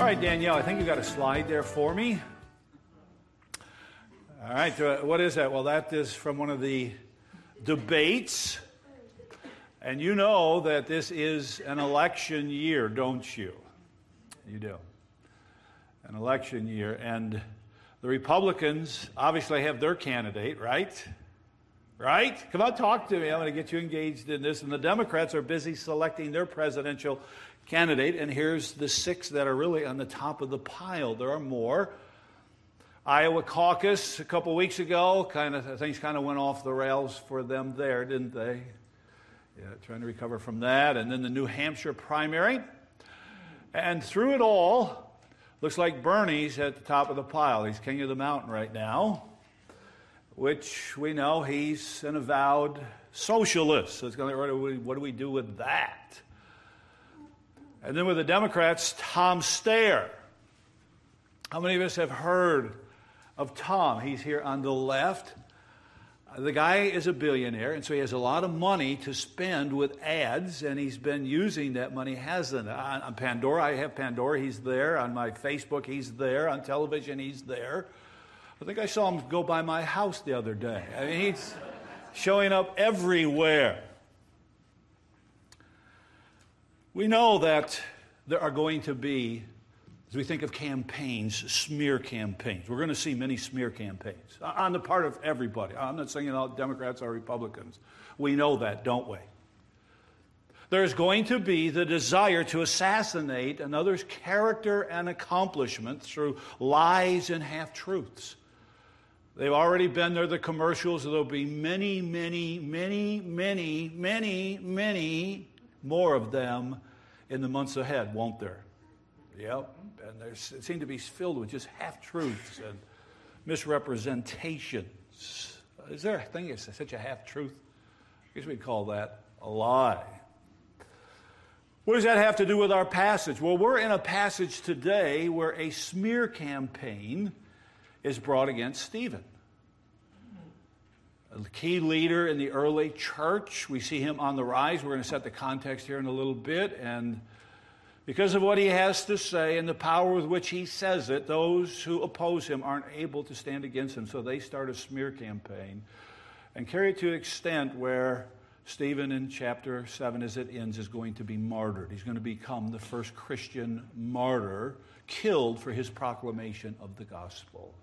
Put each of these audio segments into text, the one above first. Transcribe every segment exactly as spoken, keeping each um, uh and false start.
All right, Danielle, I think you got a slide there for me. All right, uh, what is that? Well, that is from one of the debates. And you know that this is an election year, don't you? You do. An election year. And the Republicans obviously have their candidate, right? Right? Come on, talk to me. I'm going to get you engaged in this. And the Democrats are busy selecting their presidential candidate. And here's the six that are really on the top of the pile. There are more. Iowa caucus a couple weeks ago, kind of things kind of went off the rails for them there, didn't they? Yeah, trying to recover from that. And then the New Hampshire primary. And through it all, looks like Bernie's at the top of the pile. He's king of the mountain right now, which we know he's an avowed socialist. So it's going to, what do we do with that? And then with the Democrats, Tom Steyer. How many of us have heard of Tom? He's here on the left. The guy is a billionaire, and so he has a lot of money to spend with ads, and he's been using that money, hasn't he? On, on Pandora, I have Pandora, he's there. On my Facebook, he's there. On television, he's there. I think I saw him go by my house the other day. I mean, he's showing up everywhere. We know that there are going to be, as we think of campaigns, smear campaigns. We're going to see many smear campaigns on the part of everybody. I'm not saying all Democrats or Republicans. We know that, don't we? There's going to be the desire to assassinate another's character and accomplishment through lies and half-truths. They've already been there, the commercials. There'll be many, many, many, many, many, many more of them in the months ahead, won't there? Yep. And they seem to be filled with just half-truths and misrepresentations. Is there a thing that's such a half-truth? I guess we'd call that a lie. What does that have to do with our passage? Well, we're in a passage today where a smear campaign is brought against Stephen. A key leader in the early church. We see him on the rise. We're going to set the context here in a little bit. And because of what he has to say and the power with which he says it, those who oppose him aren't able to stand against him. So they start a smear campaign and carry it to an extent where Stephen in chapter seven, as it ends, is going to be martyred. He's going to become the first Christian martyr killed for his proclamation of the gospel.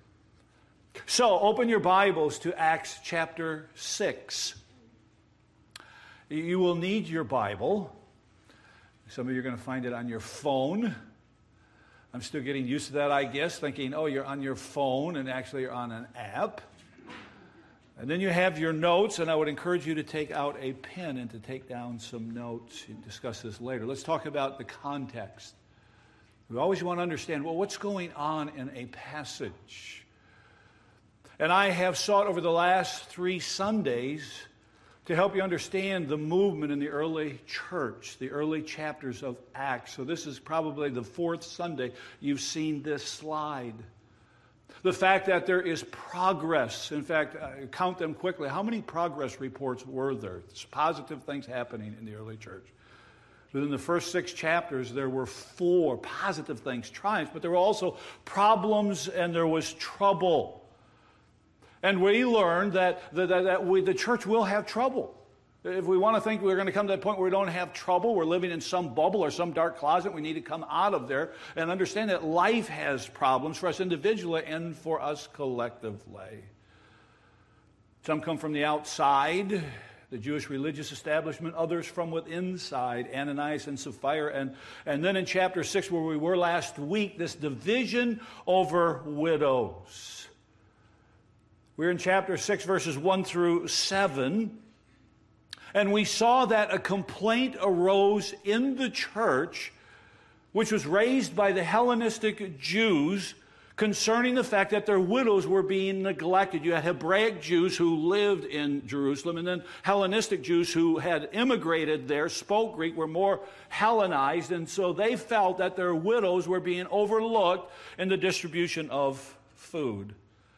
So open your Bibles to Acts chapter six. You will need your Bible. Some of you are going to find it on your phone. I'm still getting used to that, I guess, thinking, oh, you're on your phone, and actually you're on an app. And then you have your notes, and I would encourage you to take out a pen and to take down some notes. We'll discuss this later. Let's talk about the context. We always want to understand, well, what's going on in a passage? And I have sought over the last three Sundays to help you understand the movement in the early church, the early chapters of Acts. So this is probably the fourth Sunday you've seen this slide. The fact that there is progress. In fact, uh, count them quickly. How many progress reports were there? There's positive things happening in the early church. Within the first six chapters, there were four positive things, triumphs, but there were also problems and there was trouble. And we learned that, that, that we, the church will have trouble. If we want to think we're going to come to that point where we don't have trouble, we're living in some bubble or some dark closet, we need to come out of there and understand that life has problems for us individually and for us collectively. Some come from the outside, the Jewish religious establishment, others from within inside, Ananias and Sapphira. And, and then in chapter six, where we were last week, this division over widows. We're in chapter six, verses one through seven, and we saw that a complaint arose in the church, which was raised by the Hellenistic Jews concerning the fact that their widows were being neglected. You had Hebraic Jews who lived in Jerusalem, and then Hellenistic Jews who had immigrated there, spoke Greek, were more Hellenized, and so they felt that their widows were being overlooked in the distribution of food.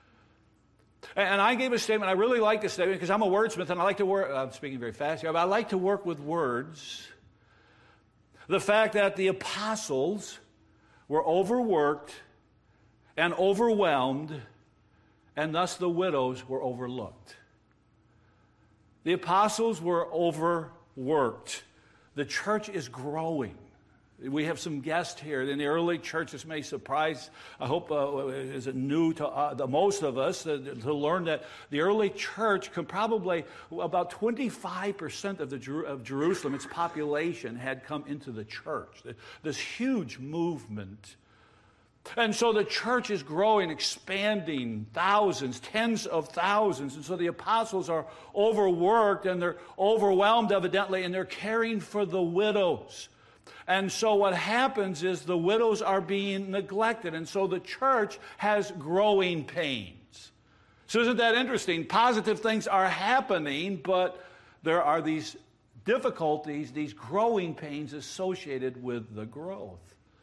And I gave a statement. I really like this statement because I'm a wordsmith and I like to work. I'm speaking very fast here, but I like to work with words. The fact that the apostles were overworked and overwhelmed, and thus the widows were overlooked. The apostles were overworked. The church is growing. We have some guests here. In the early church, this may surprise, I hope uh, is it new to uh, the most of us, uh, to learn that the early church could probably, about twenty-five percent of, the Jer- of Jerusalem, its population, had come into the church. This huge movement. And so the church is growing, expanding, thousands, tens of thousands. And so the apostles are overworked and they're overwhelmed, evidently, and they're caring for the widows. And so what happens is the widows are being neglected. And so the church has growing pains. So isn't that interesting? Positive things are happening, but there are these difficulties, these growing pains associated with the growth.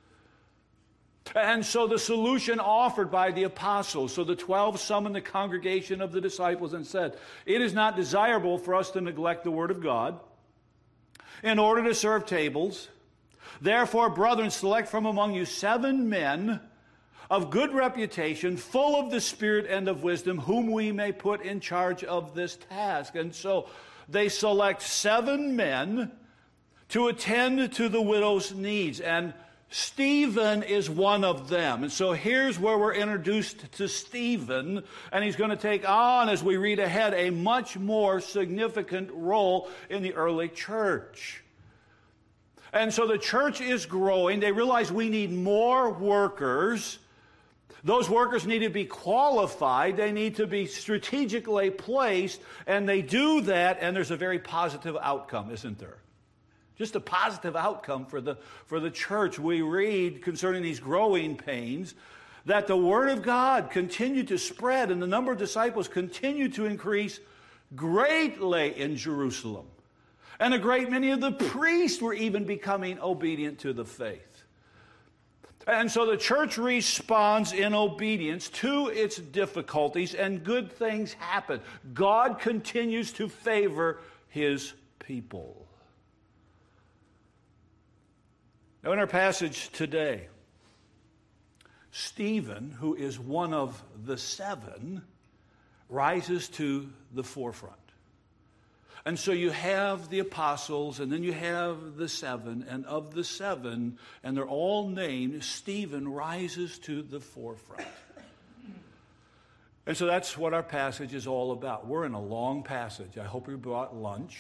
And so the solution offered by the apostles, so the twelve summoned the congregation of the disciples and said, "It is not desirable for us to neglect the word of God in order to serve tables. Therefore, brethren, select from among you seven men of good reputation, full of the Spirit and of wisdom, whom we may put in charge of this task." And so they select seven men to attend to the widow's needs. And Stephen is one of them. And so here's where we're introduced to Stephen, and he's going to take on, as we read ahead, a much more significant role in the early church. And so the church is growing. They realize we need more workers. Those workers need to be qualified. They need to be strategically placed, and they do that, and there's a very positive outcome, isn't there? Just a positive outcome for the, for the church. We read concerning these growing pains that the Word of God continued to spread and the number of disciples continued to increase greatly in Jerusalem. And a great many of the priests were even becoming obedient to the faith. And so the church responds in obedience to its difficulties, and good things happen. God continues to favor His people. Now, in our passage today, Stephen, who is one of the seven, rises to the forefront. And so you have the apostles, and then you have the seven, and of the seven, and they're all named, Stephen rises to the forefront. And so that's what our passage is all about. We're in a long passage. I hope you brought lunch.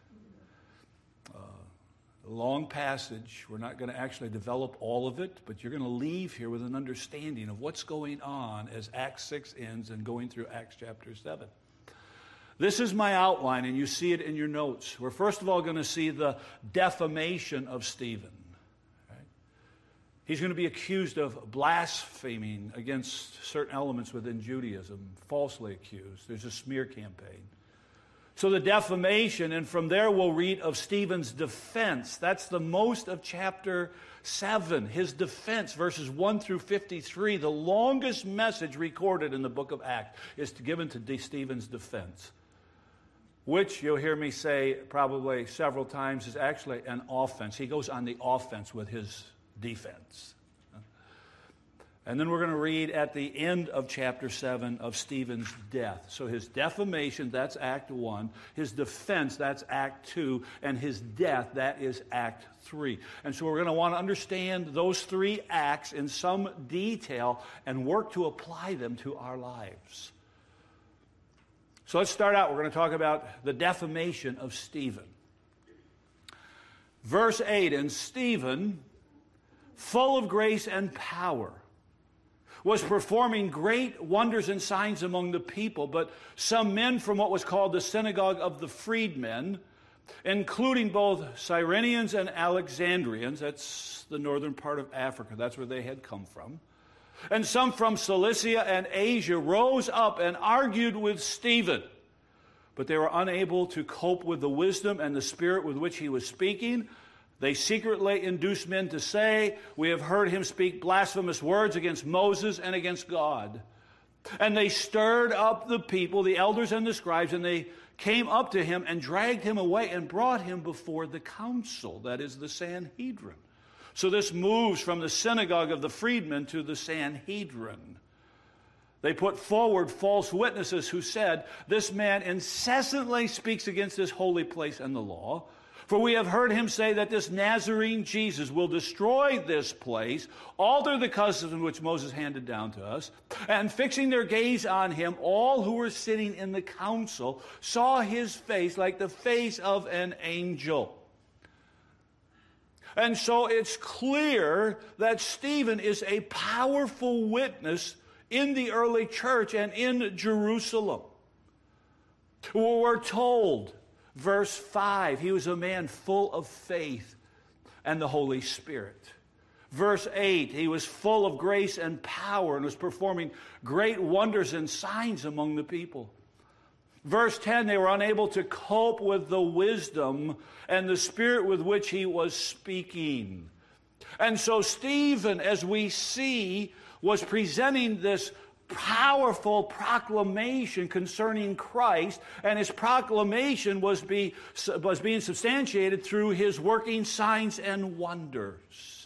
A long passage. We're not going to actually develop all of it, but you're going to leave here with an understanding of what's going on as Acts six ends and going through Acts chapter seven. This is my outline, and you see it in your notes. We're first of all going to see the defamation of Stephen. Right? He's going to be accused of blaspheming against certain elements within Judaism, falsely accused. There's a smear campaign. So the defamation, and from there we'll read of Stephen's defense. That's the most of chapter seven. His defense, verses one through fifty-three, the longest message recorded in the book of Acts is given to Stephen's defense, which you'll hear me say probably several times is actually an offense. He goes on the offense with his defense. And then we're going to read at the end of chapter seven of Stephen's death. So his defamation, that's Act one. His defense, that's Act two. And his death, that is Act three. And so we're going to want to understand those three acts in some detail and work to apply them to our lives. So let's start out. We're going to talk about the defamation of Stephen. Verse eight, and Stephen, full of grace and power, was performing great wonders and signs among the people, but some men from what was called the synagogue of the freedmen, including both Cyrenians and Alexandrians, that's the northern part of Africa, that's where they had come from, and some from Cilicia and Asia, rose up and argued with Stephen. But they were unable to cope with the wisdom and the spirit with which he was speaking. They secretly induced men to say, "We have heard him speak blasphemous words against Moses and against God." And they stirred up the people, the elders and the scribes, and they came up to him and dragged him away and brought him before the council, that is the Sanhedrin. So this moves from the synagogue of the freedmen to the Sanhedrin. They put forward false witnesses who said, "This man incessantly speaks against this holy place and the law. For we have heard him say that this Nazarene Jesus will destroy this place, alter the customs which Moses handed down to us." And fixing their gaze on him, all who were sitting in the council saw his face like the face of an angel. And so it's clear that Stephen is a powerful witness in the early church and in Jerusalem. We're told, verse five, he was a man full of faith and the Holy Spirit. Verse eight, he was full of grace and power and was performing great wonders and signs among the people. Verse ten, they were unable to cope with the wisdom and the spirit with which he was speaking. And so Stephen, as we see, was presenting this powerful proclamation concerning Christ, and his proclamation was, be, was being substantiated through his working signs and wonders.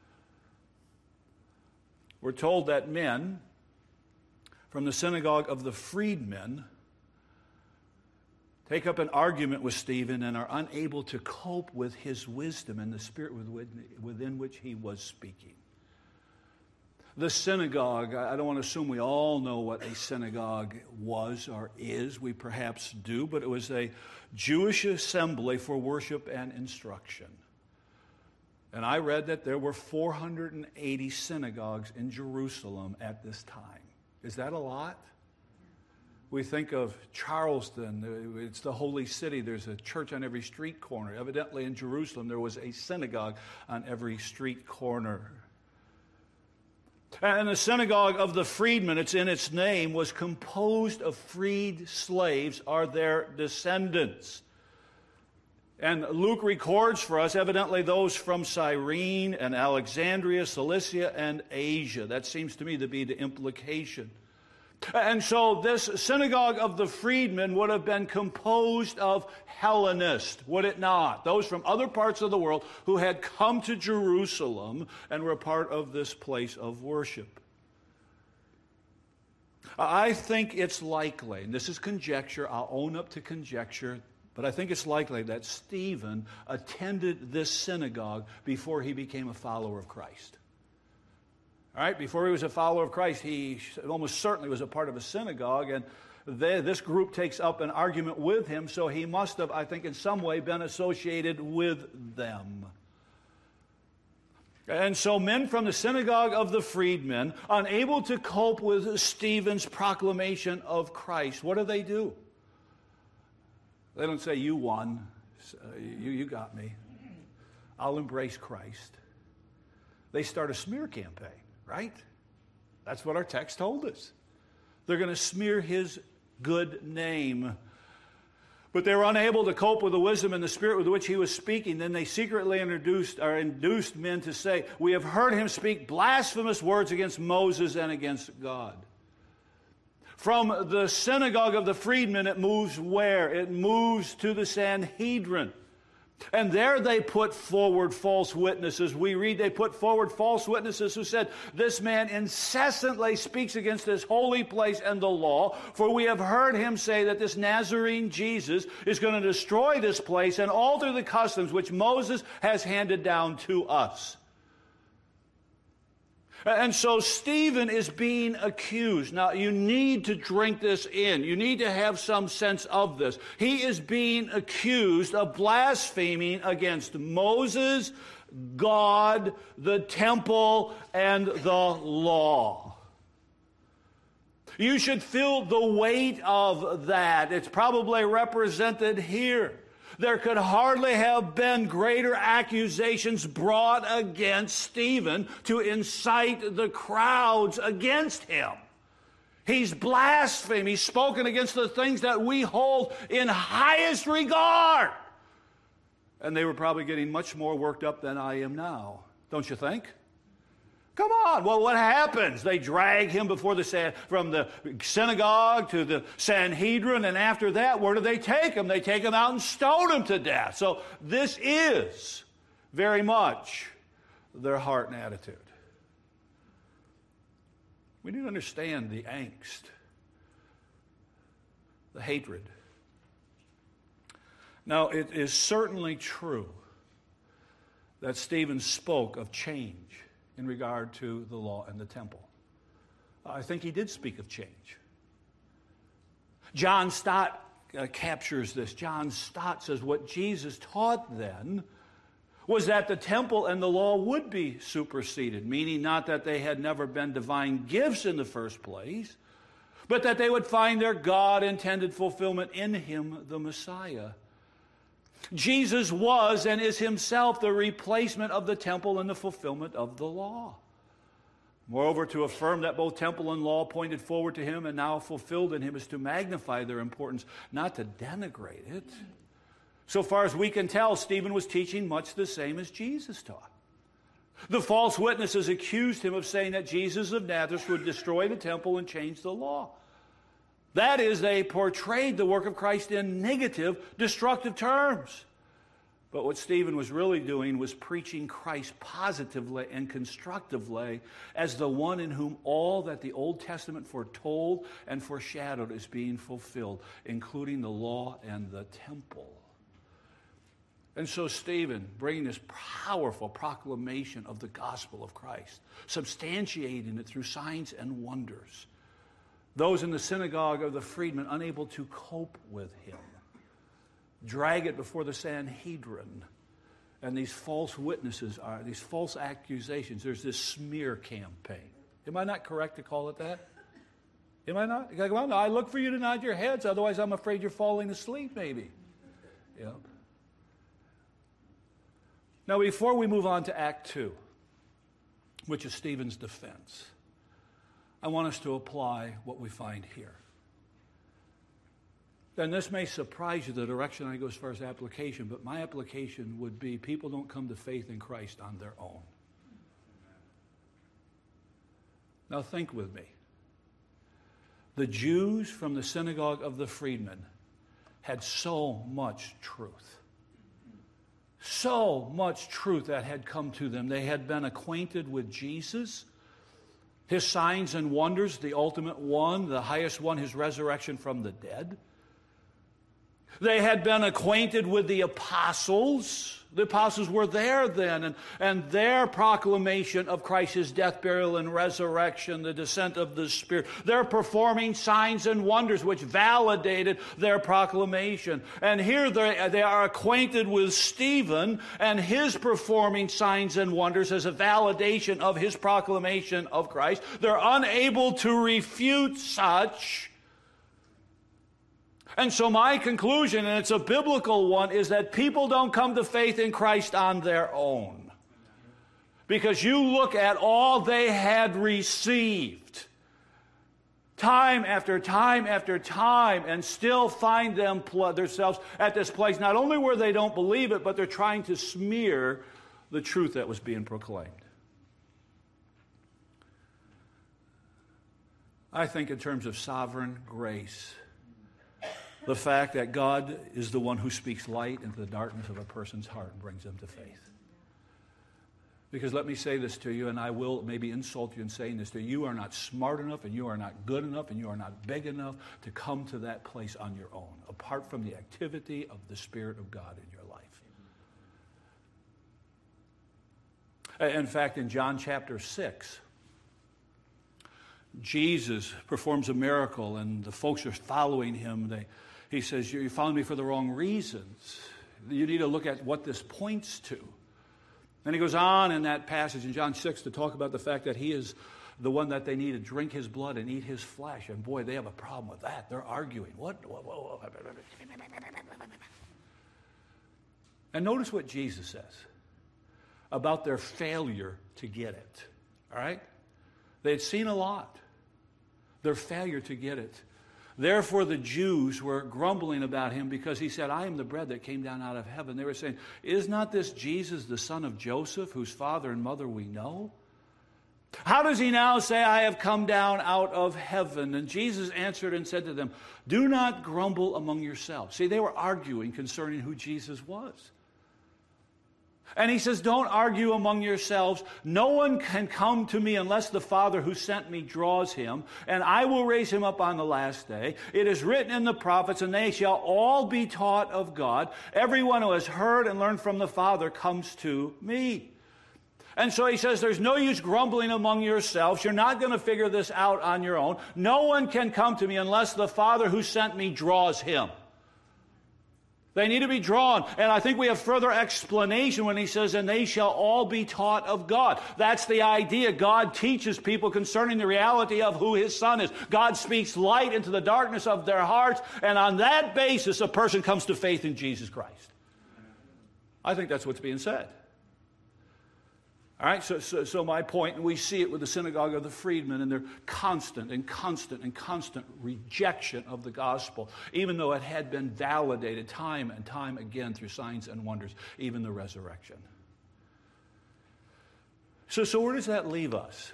We're told that men from the synagogue of the freedmen take up an argument with Stephen and are unable to cope with his wisdom and the spirit within which he was speaking. The synagogue, I don't want to assume we all know what a synagogue was or is. We perhaps do, but it was a Jewish assembly for worship and instruction. And I read that there were four hundred eighty synagogues in Jerusalem at this time. Is that a lot? We think of Charleston, it's the holy city. There's a church on every street corner. Evidently in Jerusalem there was a synagogue on every street corner. And the synagogue of the freedmen, it's in its name, was composed of freed slaves or their descendants. And Luke records for us, evidently, those from Cyrene and Alexandria, Cilicia, and Asia. That seems to me to be the implication. And so this synagogue of the freedmen would have been composed of Hellenists, would it not? Those from other parts of the world who had come to Jerusalem and were a part of this place of worship. I think it's likely, and this is conjecture, I'll own up to conjecture, but I think it's likely that Stephen attended this synagogue before he became a follower of Christ. All right, before he was a follower of Christ, he almost certainly was a part of a synagogue, and they, this group takes up an argument with him, so he must have, I think, in some way been associated with them. And so men from the synagogue of the freedmen, unable to cope with Stephen's proclamation of Christ, what do they do? They don't say, "You won, you, you got me, I'll embrace Christ." They start a smear campaign. Right? That's what our text told us. They're going to smear his good name. But they were unable to cope with the wisdom and the spirit with which he was speaking. Then they secretly introduced or induced men to say, "We have heard him speak blasphemous words against Moses and against God." From the synagogue of the freedmen, it moves where? It moves to the Sanhedrin. And there they put forward false witnesses. We read they put forward false witnesses who said, "This man incessantly speaks against this holy place and the law, for we have heard him say that this Nazarene Jesus is going to destroy this place and alter the customs which Moses has handed down to us." And so Stephen is being accused. Now, you need to drink this in. You need to have some sense of this. He is being accused of blaspheming against Moses, God, the temple, and the law. You should feel the weight of that. It's probably represented here. There could hardly have been greater accusations brought against Stephen to incite the crowds against him. He's blasphemed. He's spoken against the things that we hold in highest regard. And they were probably getting much more worked up than I am now. Don't you think? Come on. Well, what happens? They drag him before the from the synagogue to the Sanhedrin, and after that, where do they take him? They take him out and stone him to death. So this is very much their heart and attitude. We need to understand the angst, the hatred. Now, it is certainly true that Stephen spoke of change in regard to the law and the temple. I think he did speak of change. John Stott uh, captures this. John Stott says what Jesus taught then was that the temple and the law would be superseded, meaning not that they had never been divine gifts in the first place, but that they would find their God-intended fulfillment in him, the Messiah. Jesus was and is himself the replacement of the temple and the fulfillment of the law. Moreover, to affirm that both temple and law pointed forward to him and now fulfilled in him is to magnify their importance, not to denigrate it. So far as we can tell, Stephen was teaching much the same as Jesus taught. The false witnesses accused him of saying that Jesus of Nazareth would destroy the temple and change the law. That is, they portrayed the work of Christ in negative, destructive terms. But what Stephen was really doing was preaching Christ positively and constructively as the one in whom all that the Old Testament foretold and foreshadowed is being fulfilled, including the law and the temple. And so Stephen, bringing this powerful proclamation of the gospel of Christ, substantiating it through signs and wonders, those in the synagogue of the freedmen unable to cope with him, drag it before the Sanhedrin, and these false witnesses are, these false accusations, there's this smear campaign. Am I not correct to call it that? Am I not? Well, I look for you to nod your heads, otherwise I'm afraid you're falling asleep maybe. Yeah. Now, before we move on to Act two, which is Stephen's defense, I want us to apply what we find here. And this may surprise you, the direction I go as far as application, but my application would be people don't come to faith in Christ on their own. Now think with me. The Jews from the synagogue of the freedmen had so much truth. So much truth that had come to them. They had been acquainted with Jesus, his signs and wonders, the ultimate one, the highest one, his resurrection from the dead. They had been acquainted with the apostles. The apostles were there then, and, and their proclamation of Christ's death, burial, and resurrection, the descent of the Spirit. They're performing signs and wonders which validated their proclamation. And here they, they are acquainted with Stephen and his performing signs and wonders as a validation of his proclamation of Christ. They're unable to refute such. And so my conclusion, and it's a biblical one, is that people don't come to faith in Christ on their own. Because you look at all they had received, time after time after time, and still find them pl- themselves at this place, not only where they don't believe it, but they're trying to smear the truth that was being proclaimed. I think in terms of sovereign grace, the fact that God is the one who speaks light into the darkness of a person's heart and brings them to faith. Because let me say this to you, and I will maybe insult you in saying this to you, you are not smart enough and you are not good enough and you are not big enough to come to that place on your own, apart from the activity of the Spirit of God in your life. In fact, in John chapter six, Jesus performs a miracle and the folks are following him. They He says, you're following me for the wrong reasons. You need to look at what this points to. And he goes on in that passage in John six to talk about the fact that he is the one that they need to drink his blood and eat his flesh. And boy, they have a problem with that. They're arguing. What? And notice what Jesus says about their failure to get it. All right? They had seen a lot. Their failure to get it. Therefore, the Jews were grumbling about him because he said, I am the bread that came down out of heaven. They were saying, is not this Jesus, the son of Joseph, whose father and mother we know? How does he now say, I have come down out of heaven? And Jesus answered and said to them, do not grumble among yourselves. See, they were arguing concerning who Jesus was. And he says, don't argue among yourselves. No one can come to me unless the Father who sent me draws him, and I will raise him up on the last day. It is written in the prophets, and they shall all be taught of God. Everyone who has heard and learned from the Father comes to me. And so he says, there's no use grumbling among yourselves. You're not going to figure this out on your own. No one can come to me unless the Father who sent me draws him. They need to be drawn. And I think we have further explanation when he says, and they shall all be taught of God. That's the idea. God teaches people concerning the reality of who his Son is. God speaks light into the darkness of their hearts. And on that basis, a person comes to faith in Jesus Christ. I think that's what's being said. All right, so, so, so my point, and we see it with the synagogue of the freedmen and their constant and constant and constant rejection of the gospel, even though it had been validated time and time again through signs and wonders, even the resurrection. So, so where does that leave us?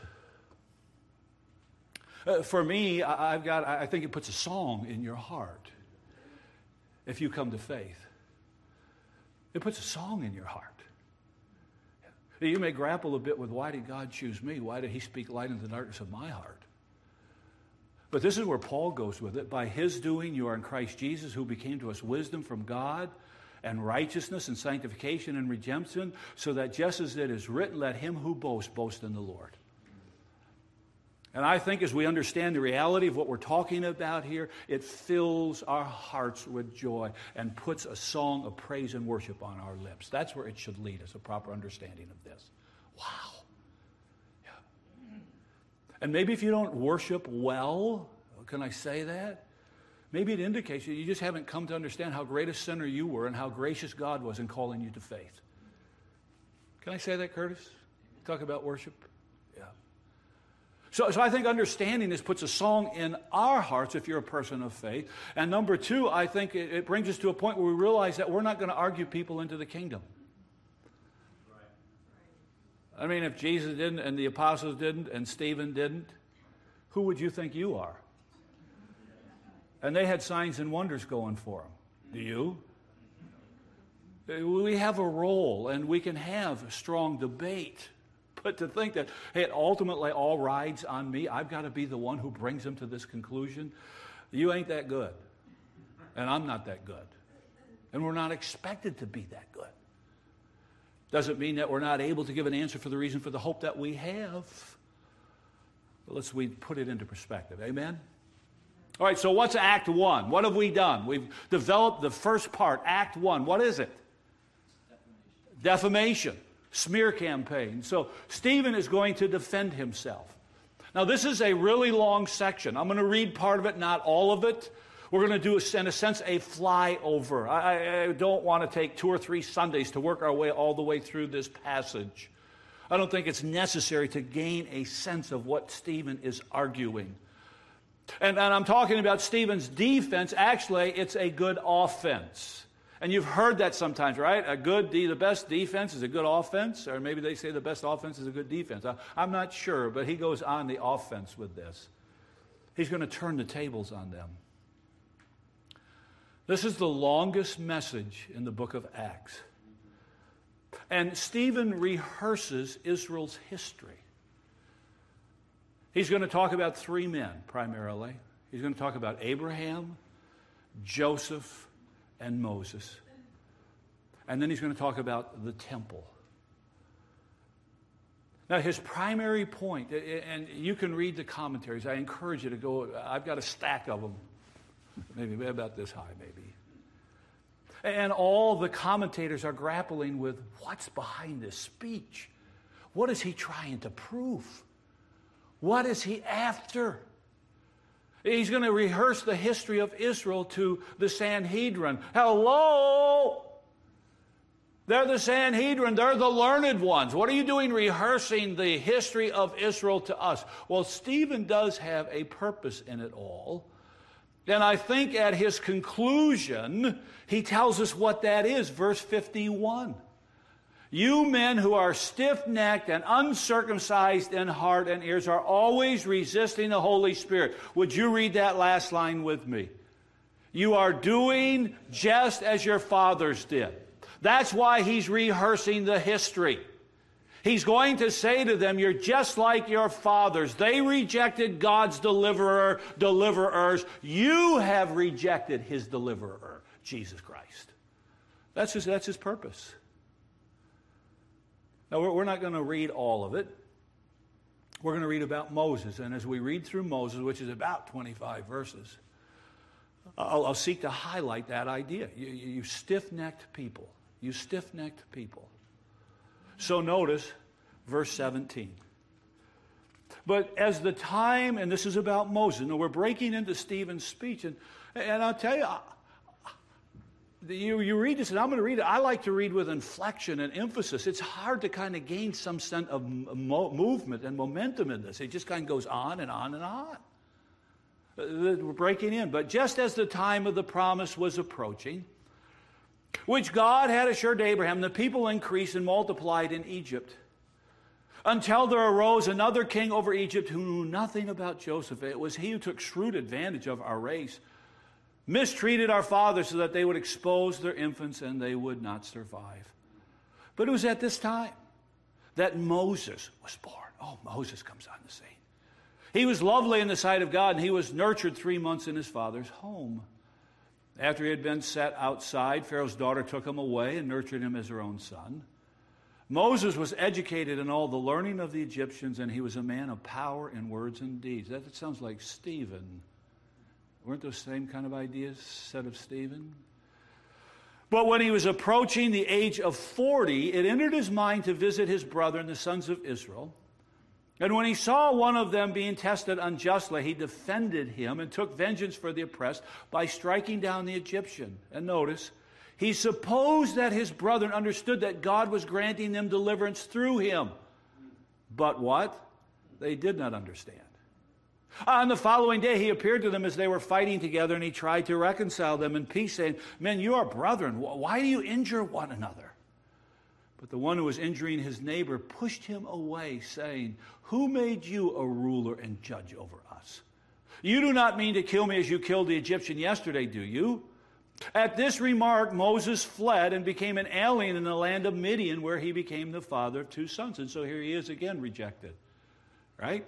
Uh, for me, I, I've got, I think it puts a song in your heart if you come to faith. It puts a song in your heart. You may grapple a bit with, why did God choose me? Why did he speak light into the darkness of my heart? But this is where Paul goes with it. By his doing, you are in Christ Jesus, who became to us wisdom from God and righteousness and sanctification and redemption, so that just as it is written, let him who boasts, boast in the Lord. And I think as we understand the reality of what we're talking about here, it fills our hearts with joy and puts a song of praise and worship on our lips. That's where it should lead us, a proper understanding of this. Wow. Yeah. And maybe if you don't worship well, can I say that? Maybe it indicates that you just haven't come to understand how great a sinner you were and how gracious God was in calling you to faith. Can I say that, Curtis? Talk about worship? So, so I think understanding this puts a song in our hearts if you're a person of faith. And number two, I think it, it brings us to a point where we realize that we're not going to argue people into the kingdom. I mean, if Jesus didn't and the apostles didn't and Stephen didn't, who would you think you are? And they had signs and wonders going for them. Do you? We have a role and we can have a strong debate. But to think that, hey, it ultimately all rides on me, I've got to be the one who brings them to this conclusion, you ain't that good. And I'm not that good. And we're not expected to be that good. Doesn't mean that we're not able to give an answer for the reason for the hope that we have. But let's we put it into perspective. Amen? All right, so what's Act One? What have we done? We've developed the first part, Act One. What is it? Defamation. Defamation. Smear campaign. So Stephen is going to defend himself. Now this is a really long section. I'm going to read part of it, not all of it. We're going to do, in a sense, a flyover. I, I don't want to take two or three Sundays to work our way all the way through this passage. I don't think it's necessary to gain a sense of what Stephen is arguing. And, and I'm talking about Stephen's defense. Actually, it's a good offense. And you've heard that sometimes, right? A good, the best defense is a good offense, or maybe they say the best offense is a good defense. I, I'm not sure, but he goes on the offense with this. He's going to turn the tables on them. This is the longest message in the book of Acts. And Stephen rehearses Israel's history. He's going to talk about three men, primarily. He's going to talk about Abraham, Joseph, and Moses. And then he's going to talk about the temple. Now, his primary point, and you can read the commentaries. I encourage you to go. I've got a stack of them, maybe about this high, maybe. And all the commentators are grappling with what's behind this speech. What is he trying to prove? What is he after? He's going to rehearse the history of Israel to the Sanhedrin. Hello! They're the Sanhedrin. They're the learned ones. What are you doing rehearsing the history of Israel to us? Well, Stephen does have a purpose in it all. And I think at his conclusion, he tells us what that is. Verse fifty-one. You men who are stiff-necked and uncircumcised in heart and ears are always resisting the Holy Spirit. Would you read that last line with me? You are doing just as your fathers did. That's why he's rehearsing the history. He's going to say to them, you're just like your fathers. They rejected God's deliverer, deliverers. You have rejected his deliverer, Jesus Christ. That's his, that's his purpose. Now, we're, we're not going to read all of it. We're going to read about Moses. And as we read through Moses, which is about twenty-five verses, I'll, I'll seek to highlight that idea. You, you, you stiff-necked people. You stiff-necked people. So notice verse seventeen. But as the time, and this is about Moses. Now we're breaking into Stephen's speech. And, and I'll tell you, you, you read this, and I'm going to read it. I like to read with inflection and emphasis. It's hard to kind of gain some sense of mo- movement and momentum in this. It just kind of goes on and on and on. We're breaking in. But just as the time of the promise was approaching, which God had assured Abraham, the people increased and multiplied in Egypt, until there arose another king over Egypt who knew nothing about Joseph. It was he who took shrewd advantage of our race, mistreated our fathers so that they would expose their infants and they would not survive. But it was at this time that Moses was born. Oh, Moses comes on the scene. He was lovely in the sight of God, and he was nurtured three months in his father's home. After he had been set outside, Pharaoh's daughter took him away and nurtured him as her own son. Moses was educated in all the learning of the Egyptians, and he was a man of power in words and deeds. That, that sounds like Stephen. Weren't those same kind of ideas said of Stephen? But when he was approaching the age of forty, it entered his mind to visit his brethren, the sons of Israel. And when he saw one of them being tested unjustly, he defended him and took vengeance for the oppressed by striking down the Egyptian. And notice, he supposed that his brethren understood that God was granting them deliverance through him. But what? They did not understand. On the following day, he appeared to them as they were fighting together, and he tried to reconcile them in peace, saying, men, you are brethren. Why do you injure one another? But the one who was injuring his neighbor pushed him away, saying, who made you a ruler and judge over us? You do not mean to kill me as you killed the Egyptian yesterday, do you? At this remark, Moses fled and became an alien in the land of Midian, where he became the father of two sons. And so here he is again, rejected. Right?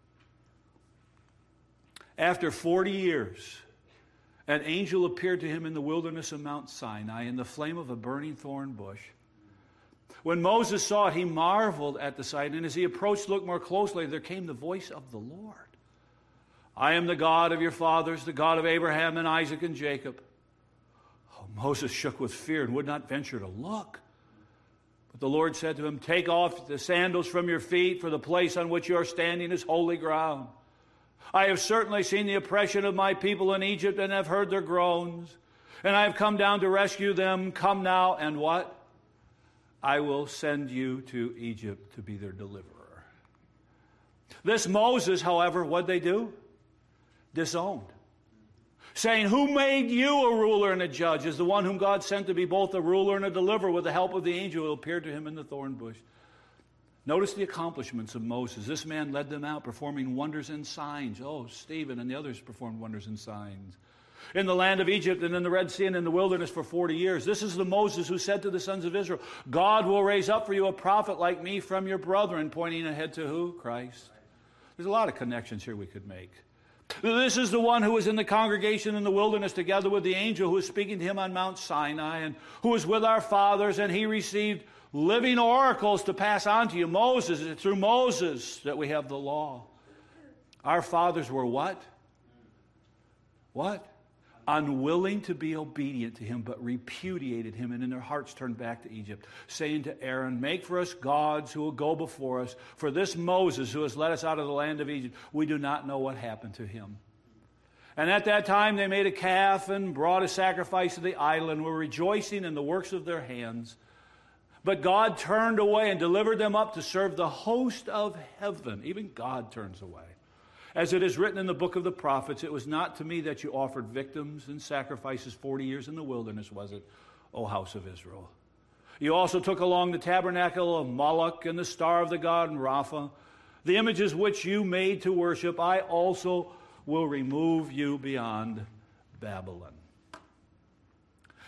After forty years, an angel appeared to him in the wilderness of Mount Sinai in the flame of a burning thorn bush. When Moses saw it, he marveled at the sight, and as he approached to look more closely, there came the voice of the Lord. I am the God of your fathers, the God of Abraham and Isaac and Jacob. Oh, Moses shook with fear and would not venture to look. But the Lord said to him, take off the sandals from your feet, for the place on which you are standing is holy ground. I have certainly seen the oppression of my people in Egypt and have heard their groans, and I have come down to rescue them. Come now, and what? I will send you to Egypt to be their deliverer. This Moses, however, what'd they do? Disowned. Saying, who made you a ruler and a judge? Is the one whom God sent to be both a ruler and a deliverer with the help of the angel who appeared to him in the thorn bush. Notice the accomplishments of Moses. This man led them out, performing wonders and signs. Oh, Stephen and the others performed wonders and signs. In the land of Egypt and in the Red Sea and in the wilderness for forty years. This is the Moses who said to the sons of Israel, God will raise up for you a prophet like me from your brethren, pointing ahead to who? Christ. There's a lot of connections here we could make. This is the one who was in the congregation in the wilderness together with the angel who was speaking to him on Mount Sinai, and who was with our fathers, and he received living oracles to pass on to you. Moses, it's through Moses that we have the law. Our fathers were what? What? Unwilling to be obedient to him, but repudiated him, and in their hearts turned back to Egypt, saying to Aaron, make for us gods who will go before us. For this Moses who has led us out of the land of Egypt, we do not know what happened to him. And at that time they made a calf and brought a sacrifice to the idol, and were rejoicing in the works of their hands. But God turned away and delivered them up to serve the host of heaven. Even God turns away. As it is written in the book of the prophets, it was not to me that you offered victims and sacrifices forty years in the wilderness, was it, O house of Israel? You also took along the tabernacle of Moloch and the star of the god Rapha, the images which you made to worship. I also will remove you beyond Babylon.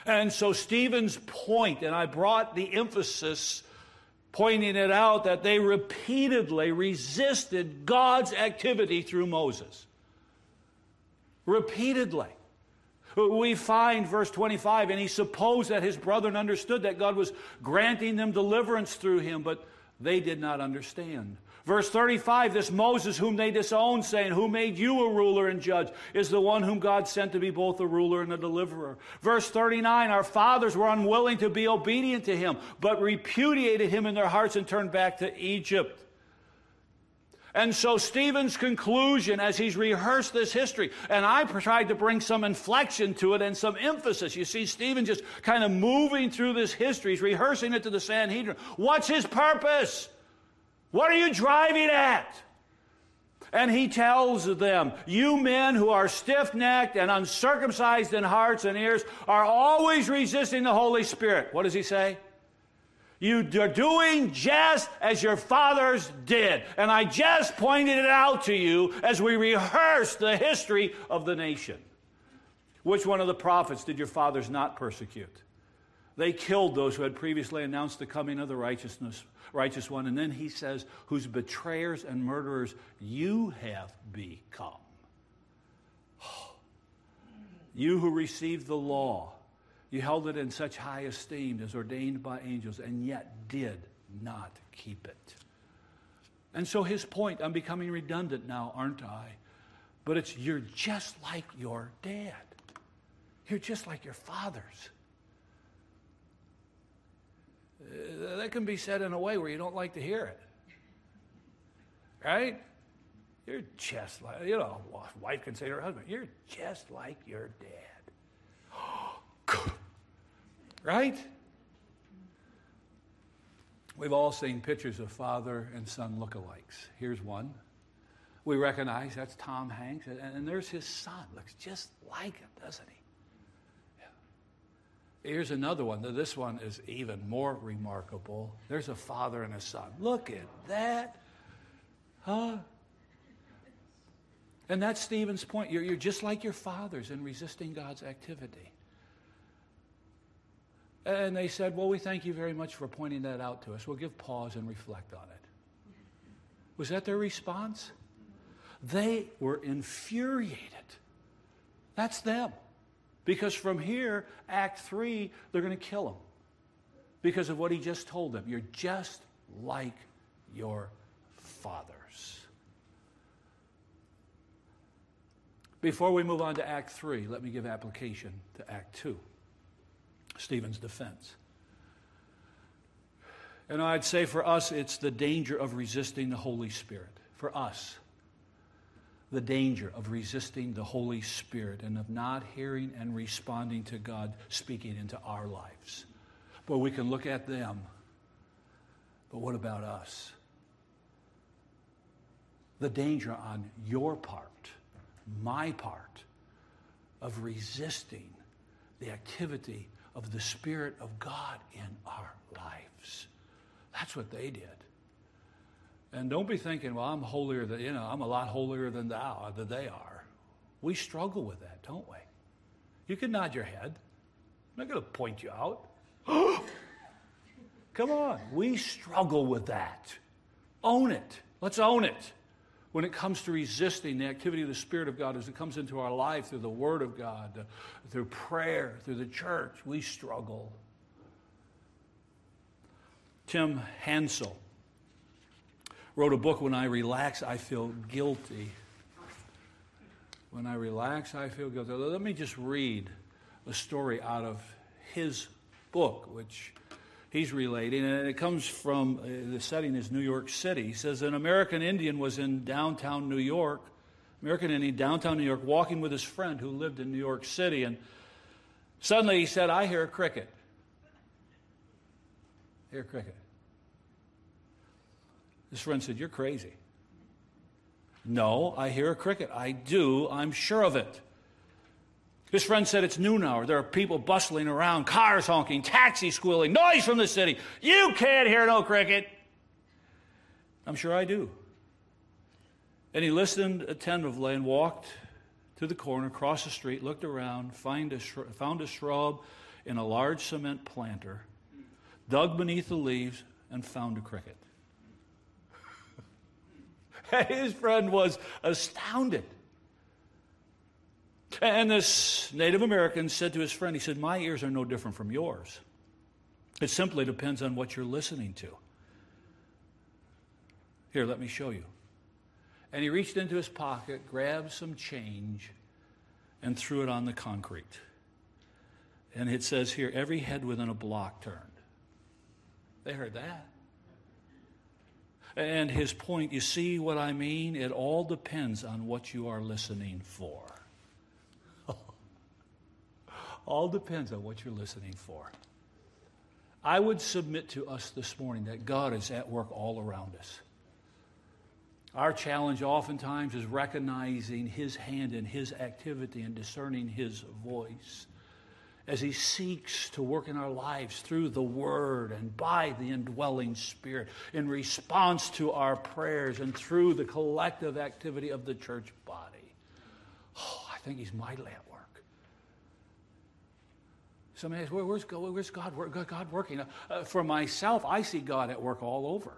And so Stephen's point, and I brought the emphasis pointing it out, that they repeatedly resisted God's activity through Moses. Repeatedly. We find verse twenty-five, and he supposed that his brethren understood that God was granting them deliverance through him, but they did not understand. Verse thirty-five, this Moses whom they disowned, saying, who made you a ruler and judge, is the one whom God sent to be both a ruler and a deliverer. Verse thirty-nine, our fathers were unwilling to be obedient to him, but repudiated him in their hearts and turned back to Egypt. And so Stephen's conclusion as he's rehearsed this history, and I tried to bring some inflection to it and some emphasis. You see Stephen just kind of moving through this history. He's rehearsing it to the Sanhedrin. What's his purpose? What are you driving at? And he tells them, you men who are stiff-necked and uncircumcised in hearts and ears are always resisting the Holy Spirit. What does he say? You are doing just as your fathers did. And I just pointed it out to you as we rehearsed the history of the nation. Which one of the prophets did your fathers not persecute? They killed those who had previously announced the coming of the righteousness, righteous one. And then he says, whose betrayers and murderers you have become. You who received the law, you held it in such high esteem as ordained by angels, and yet did not keep it. And so his point, I'm becoming redundant now, aren't I? But it's, you're just like your dad. You're just like your fathers. Uh, that can be said in a way where you don't like to hear it. Right? You're just like, you know, a wife can say to her husband, you're just like your dad. Right? We've all seen pictures of father and son lookalikes. Here's one. We recognize that's Tom Hanks, and, and there's his son. Looks just like him, doesn't he? Yeah. Here's another one. This one is even more remarkable. There's a father and a son. Look at that. Huh? And that's Stephen's point. You're, you're just like your fathers in resisting God's activity. And they said, well, we thank you very much for pointing that out to us. We'll give pause and reflect on it. Was that their response? They were infuriated. That's them. Because from here, Act three, they're going to kill him. Because of what he just told them. You're just like your fathers. Before we move on to Act three, let me give application to Act two. Stephen's defense. And I'd say for us, it's the danger of resisting the Holy Spirit. For us, the danger of resisting the Holy Spirit and of not hearing and responding to God speaking into our lives. But we can look at them. But what about us? The danger on your part, my part, of resisting the activity of the Spirit of God in our lives. That's what they did. And don't be thinking, well, I'm holier than, you know, I'm a lot holier than thou, than they are. We struggle with that, don't we? You can nod your head. I'm not going to point you out. Come on. We struggle with that. Own it. Let's own it. When it comes to resisting the activity of the Spirit of God as it comes into our life through the Word of God, through prayer, through the church, we struggle. Tim Hansel wrote a book, When I Relax, I Feel Guilty. When I relax, I feel guilty. Let me just read a story out of his book, which he's relating, and it comes from, uh, the setting is New York City. He says, an American Indian was in downtown New York, American Indian, downtown New York, walking with his friend who lived in New York City, and suddenly he said, I hear a cricket. I hear a cricket. His friend said, you're crazy. No, I hear a cricket. I do, I'm sure of it. His friend said, it's noon hour. There are people bustling around, cars honking, taxis squealing, noise from the city. You can't hear no cricket. I'm sure I do. And he listened attentively and walked to the corner, crossed the street, looked around, find a shr- found a shrub in a large cement planter, dug beneath the leaves, and found a cricket. His friend was astounded. And this Native American said to his friend, he said, my ears are no different from yours. It simply depends on what you're listening to. Here, let me show you. And he reached into his pocket, grabbed some change, and threw it on the concrete. And it says here, every head within a block turned. They heard that. And his point, you see what I mean? It all depends on what you are listening for. All depends on what you're listening for. I would submit to us this morning that God is at work all around us. Our challenge oftentimes is recognizing His hand in His activity and discerning His voice as He seeks to work in our lives through the Word and by the indwelling Spirit in response to our prayers and through the collective activity of the church body. Oh, I think He's mightily at work. Somebody asks, Where, where's, God, where's God, God working? Uh, for myself, I see God at work all over.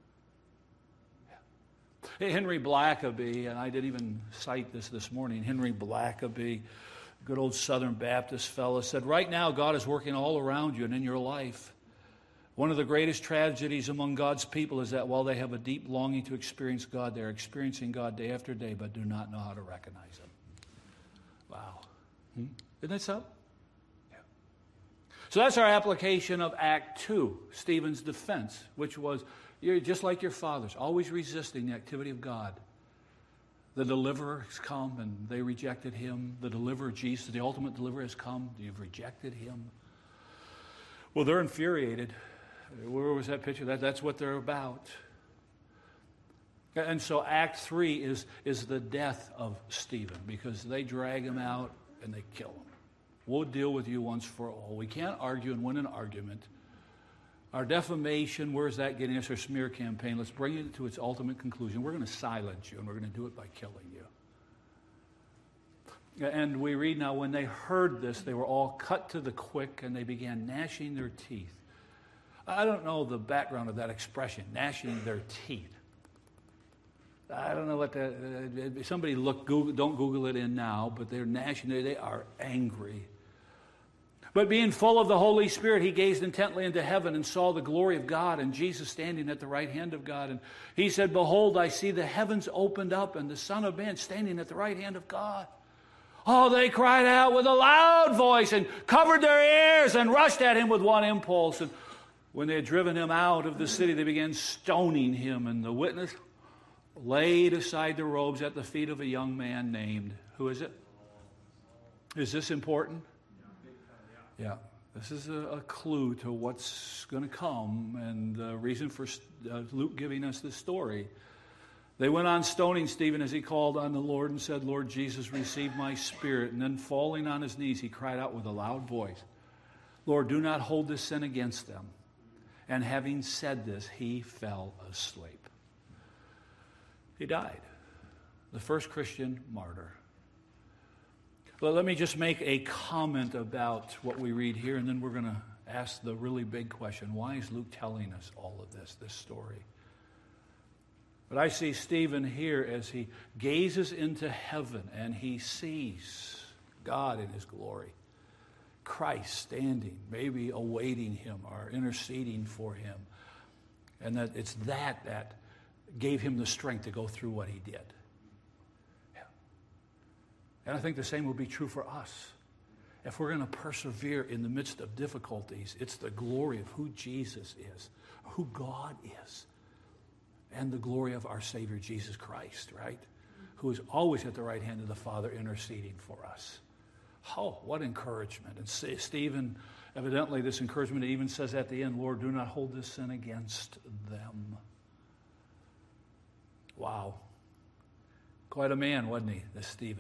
Henry Blackaby, and I didn't even cite this this morning, Henry Blackaby, good old Southern Baptist fellow, said, right now God is working all around you and in your life. One of the greatest tragedies among God's people is that while they have a deep longing to experience God, they're experiencing God day after day, but do not know how to recognize Him. Wow. Hmm? Isn't that so? Yeah. So that's our application of Act two, Stephen's defense, which was, you're just like your fathers, always resisting the activity of God. The deliverer has come and they rejected Him. The deliverer, Jesus, the ultimate deliverer, has come. You've rejected Him. Well, they're infuriated. Where was that picture? That, that's what they're about. And so Act three is, is the death of Stephen, because they drag him out and they kill him. We'll deal with you once for all. We can't argue and win an argument. Our defamation, where's that getting us? Our smear campaign, let's bring it to its ultimate conclusion. We're going to silence you, and we're going to do it by killing you. And we read now, when they heard this, they were all cut to the quick, and they began gnashing their teeth. I don't know the background of that expression, gnashing their teeth. I don't know what that, uh, somebody look, Google, don't Google it in now, but they're gnashing, they, they are angry. But being full of the Holy Spirit, he gazed intently into heaven and saw the glory of God and Jesus standing at the right hand of God. And he said, behold, I see the heavens opened up and the Son of Man standing at the right hand of God. Oh, they cried out with a loud voice and covered their ears and rushed at him with one impulse. And when they had driven him out of the city, they began stoning him. And the witness laid aside the robes at the feet of a young man named, who is it? Is this important? Yeah, this is a, a clue to what's going to come and the reason for uh, Luke giving us this story. They went on stoning Stephen as he called on the Lord and said, Lord Jesus, receive my spirit. And then falling on his knees, he cried out with a loud voice, Lord, do not hold this sin against them. And having said this, he fell asleep. He died, the first Christian martyr. Well, let me just make a comment about what we read here, and then we're going to ask the really big question. Why is Luke telling us all of this, this story? But I see Stephen here as he gazes into heaven, and he sees God in His glory. Christ standing, maybe awaiting him or interceding for him. And that it's that that gave him the strength to go through what he did. And I think the same will be true for us. If we're going to persevere in the midst of difficulties, it's the glory of who Jesus is, who God is, and the glory of our Savior Jesus Christ, right? Who is always at the right hand of the Father interceding for us. Oh, what encouragement. And Stephen, evidently this encouragement even says at the end, Lord, do not hold this sin against them. Wow. Quite a man, wasn't he, this Stephen?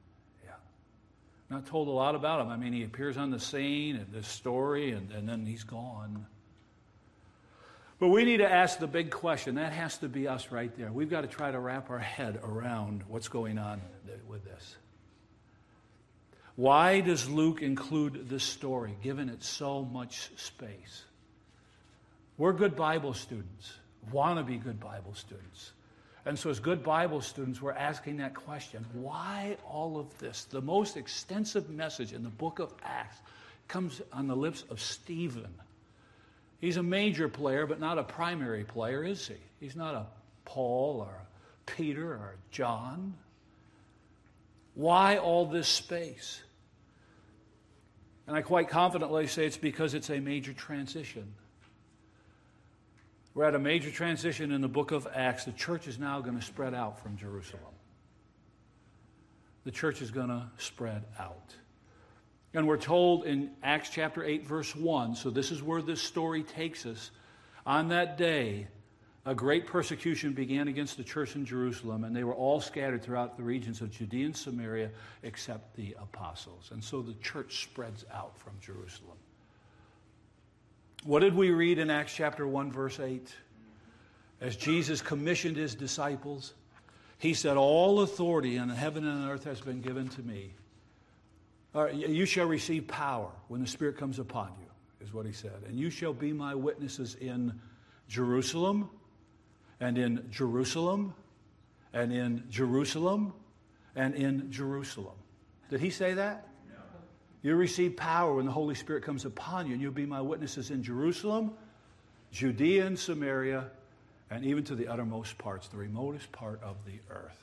Not told a lot about him. I mean, he appears on the scene and this story, and, and then he's gone. But we need to ask the big question. That has to be us right there. We've got to try to wrap our head around what's going on with this. Why does Luke include this story, given it so much space? We're good Bible students, want to be good Bible students. And so as good Bible students, we're asking that question, why all of this? The most extensive message in the book of Acts comes on the lips of Stephen. He's a major player, but not a primary player, is he? He's not a Paul or a Peter or a John. Why all this space? And I quite confidently say it's because it's a major transition. We're at a major transition in the book of Acts. The church is now going to spread out from Jerusalem. The church is going to spread out. And we're told in Acts chapter eight, verse one, so this is where this story takes us. On that day, a great persecution began against the church in Jerusalem, and they were all scattered throughout the regions of Judea and Samaria except the apostles. And so the church spreads out from Jerusalem. What did we read in Acts chapter one, verse eight? As Jesus commissioned his disciples, he said, all authority in heaven and on earth has been given to me. Or, you shall receive power when the Spirit comes upon you, is what he said. And you shall be my witnesses in Jerusalem, and in Jerusalem, and in Jerusalem, and in Jerusalem. Did he say that? No. You receive power when the Holy Spirit comes upon you, and you'll be my witnesses in Jerusalem, Judea and Samaria, and even to the uttermost parts, the remotest part of the earth.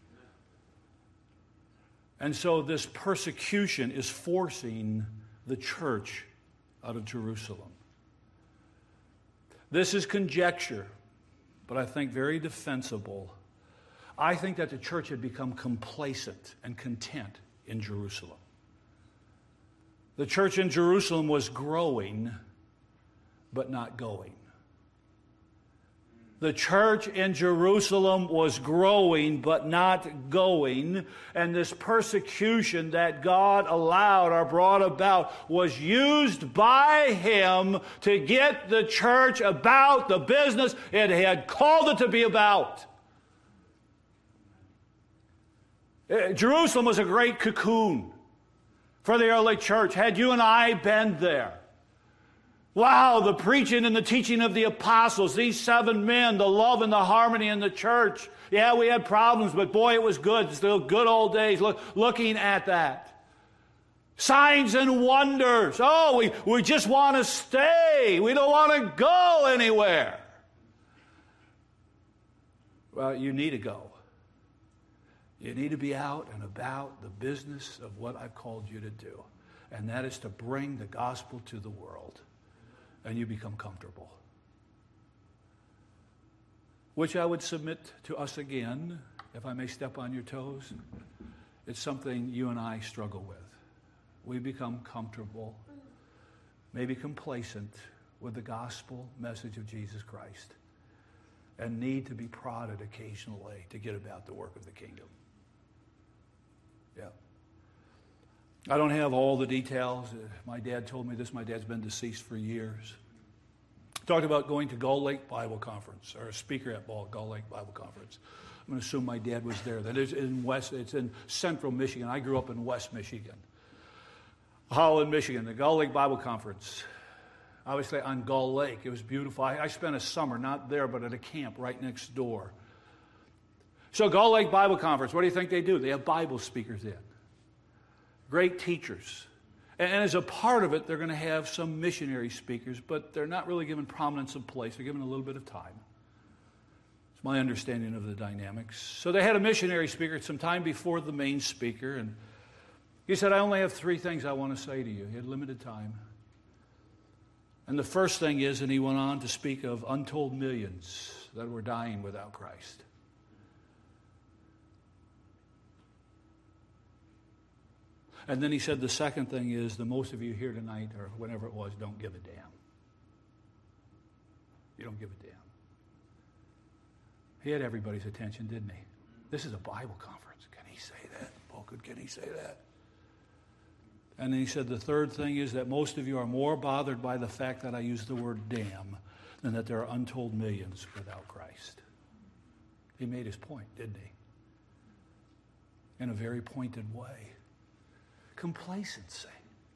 And so this persecution is forcing the church out of Jerusalem. This is conjecture, but I think very defensible. I think that the church had become complacent and content in Jerusalem. The church in Jerusalem was growing, but not going. The church in Jerusalem was growing, but not going. And this persecution that God allowed or brought about was used by him to get the church about the business it had called it to be about. Jerusalem was a great cocoon for the early church. Had you and I been there, wow, the preaching and the teaching of the apostles, these seven men, the love and the harmony in the church. Yeah, we had problems, but boy, it was good. Still good old days. Look, looking at that. Signs and wonders. Oh, we, we just want to stay. We don't want to go anywhere. Well, you need to go. You need to be out and about the business of what I've called you to do. And that is to bring the gospel to the world. And you become comfortable. Which I would submit to us again, if I may step on your toes. It's something you and I struggle with. We become comfortable, maybe complacent with the gospel message of Jesus Christ, and need to be prodded occasionally to get about the work of the kingdom. Yeah. I don't have all the details. My dad told me this. My dad's been deceased for years. Talked about going to Gull Lake Bible Conference, or a speaker at Gull Lake Bible Conference. I'm going to assume my dad was there. That is in West. It's in central Michigan. I grew up in West Michigan, Holland, Michigan. The Gull Lake Bible Conference. Obviously on Gull Lake. It was beautiful. I, I spent a summer not there, but at a camp right next door. So Gull Lake Bible Conference. What do you think they do? They have Bible speakers in. Great teachers. And as a part of it, they're going to have some missionary speakers, but they're not really given prominence of place. They're given a little bit of time. It's my understanding of the dynamics. So they had a missionary speaker some time before the main speaker, and he said, I only have three things I want to say to you. He had limited time. And the first thing is, and he went on to speak of untold millions that were dying without Christ. And then he said the second thing is, the most of you here tonight, or whenever it was, don't give a damn. You don't give a damn. He had everybody's attention, didn't he? This is a Bible conference. Can he say that? Oh, good, can he say that? And then he said the third thing is that most of you are more bothered by the fact that I use the word damn than that there are untold millions without Christ. He made his point, didn't he? In a very pointed way. complacency.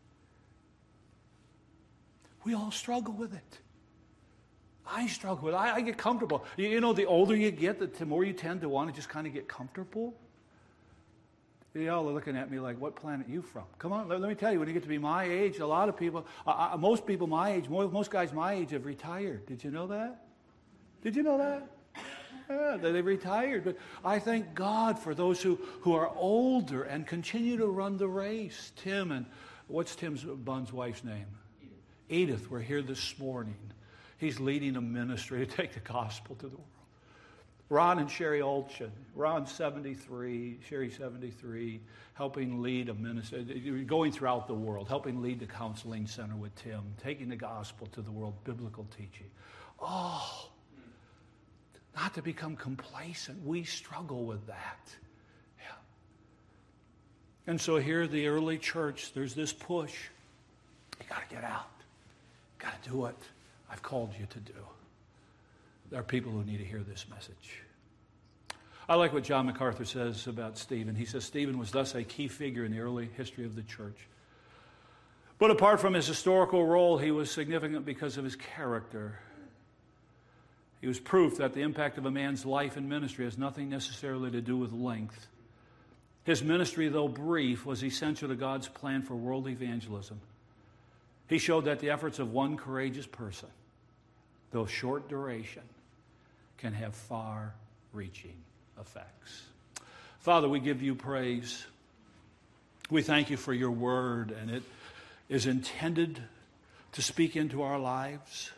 We all struggle with it. I struggle with it. I, I get comfortable. You, you know, the older you get, the, the more you tend to want to just kind of get comfortable. Y'all are looking at me like, what planet are you from? Come on, let, let me tell you, when you get to be my age, a lot of people, uh, most people my age, most, most guys my age have retired. Did you know that? Did you know that? Yeah, they've retired. But I thank God for those who, who are older and continue to run the race. Tim and, what's Tim's Bun's wife's name? Edith. Edith, we're here this morning. He's leading a ministry to take the gospel to the world. Ron and Sherry Olchin. Ron's seventy-three, Sherry seventy-three, helping lead a ministry, going throughout the world, helping lead the counseling center with Tim, taking the gospel to the world, biblical teaching. Oh, not to become complacent. We struggle with that. Yeah. And so here, the early church, there's this push. You got to get out. Got to do what I've called you to do. There are people who need to hear this message. I like what John MacArthur says about Stephen. He says, Stephen was thus a key figure in the early history of the church. But apart from his historical role, he was significant because of his character. He was proof that the impact of a man's life and ministry has nothing necessarily to do with length. His ministry, though brief, was essential to God's plan for world evangelism. He showed that the efforts of one courageous person, though short duration, can have far-reaching effects. Father, we give you praise. We thank you for your word, and it is intended to speak into our lives.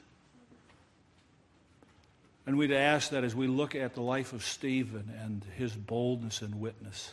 And we'd ask that as we look at the life of Stephen and his boldness and witness,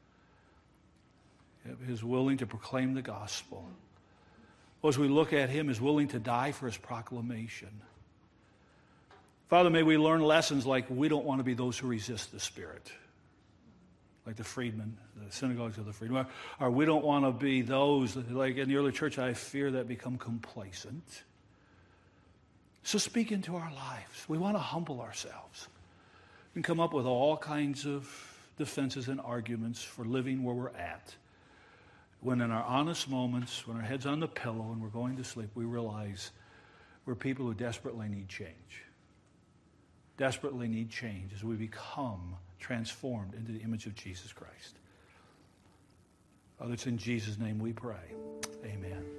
his willing to proclaim the gospel, as we look at him as willing to die for his proclamation, Father, may we learn lessons like we don't want to be those who resist the Spirit, like the freedmen, the synagogues of the freedmen. Or we don't want to be those, like in the early church, I fear, that become complacent. So speak into our lives. We want to humble ourselves and come up with all kinds of defenses and arguments for living where we're at. When in our honest moments, when our head's on the pillow and we're going to sleep, we realize we're people who desperately need change. Desperately need change as we become transformed into the image of Jesus Christ. Father, it's in Jesus' name we pray. Amen.